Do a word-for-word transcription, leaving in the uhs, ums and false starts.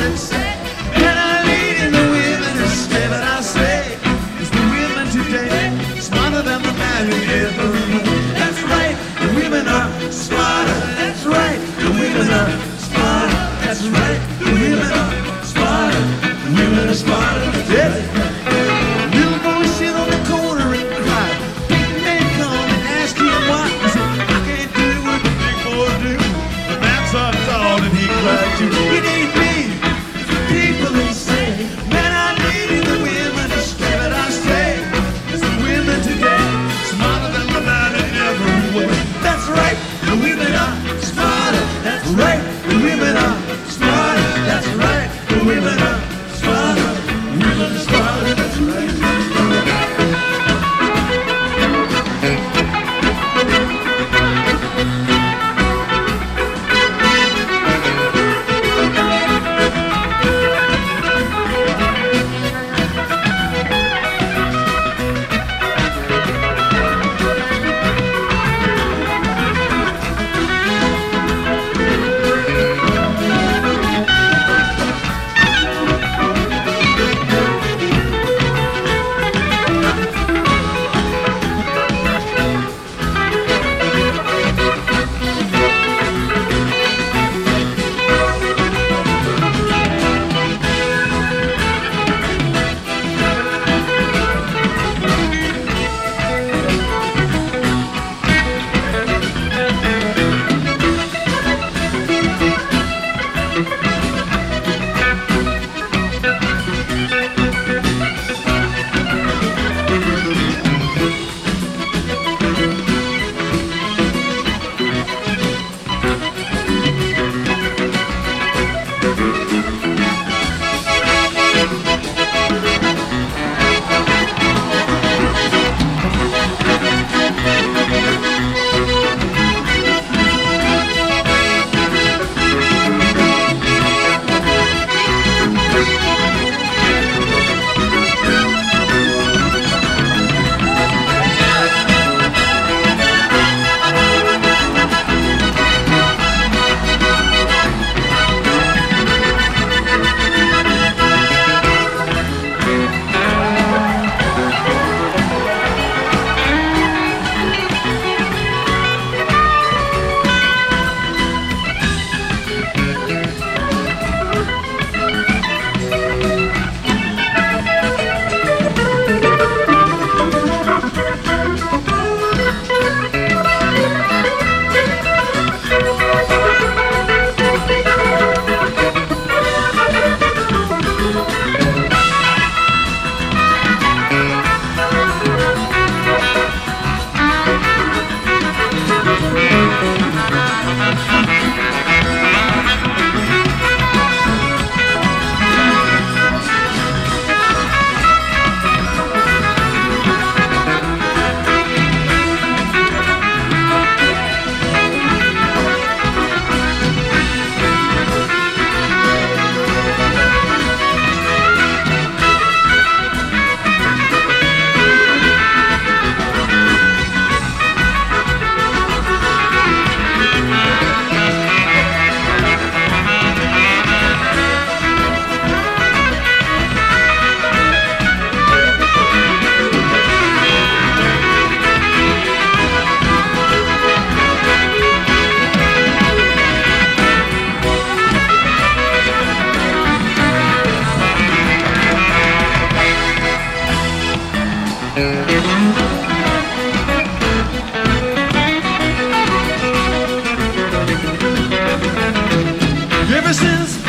they say. Men are leading the women astray, but I say it's the women today smarter than the man who ever was. That's right, the women are smarter. That's right, the women are smarter. That's right, the women are smarter. The women are smarter today. Little boy sit on the corner and cry. Big man come and ask him why. He said, I can't do what the big boys do. The man saw tall and he cried too. It ain't me, it's the people who say men are leading the women astray, but I say it's the women today smarter than the man who ever was. That's right, the women are smarter. That's right, the women are smarter. That's right, the women are smarter. Women are smarter. That's right. Ever since